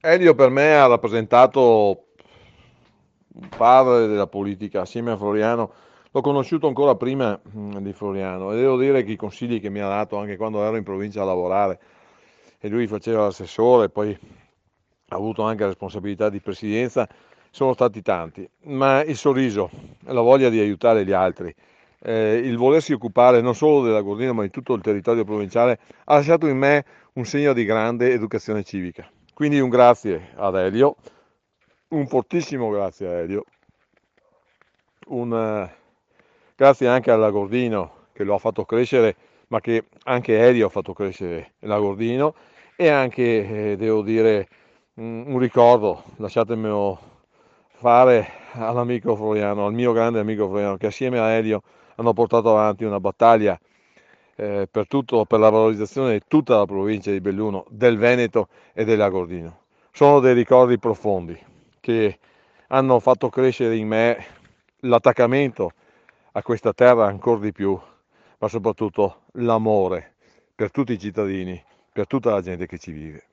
Elio per me ha rappresentato un padre della politica assieme a Floriano. L'ho conosciuto ancora prima di Floriano e devo dire che i consigli che mi ha dato anche quando ero in provincia a lavorare e lui faceva l'assessore, poi ha avuto anche responsabilità di presidenza, sono stati tanti, ma il sorriso, la voglia di aiutare gli altri, il volersi occupare non solo della Gordina ma di tutto il territorio provinciale ha lasciato in me un segno di grande educazione civica. Quindi un grazie ad Elio, un fortissimo grazie a Elio, un grazie anche all'Agordino che lo ha fatto crescere, ma che anche Elio ha fatto crescere l'Agordino e anche, devo dire, un ricordo, lasciatemelo fare all'amico Floriano, al mio grande amico Floriano, che assieme a Elio hanno portato avanti una battaglia per la valorizzazione di tutta la provincia di Belluno, del Veneto e dell'Agordino. Sono dei ricordi profondi che hanno fatto crescere in me l'attaccamento a questa terra ancora di più, ma soprattutto l'amore per tutti i cittadini, per tutta la gente che ci vive.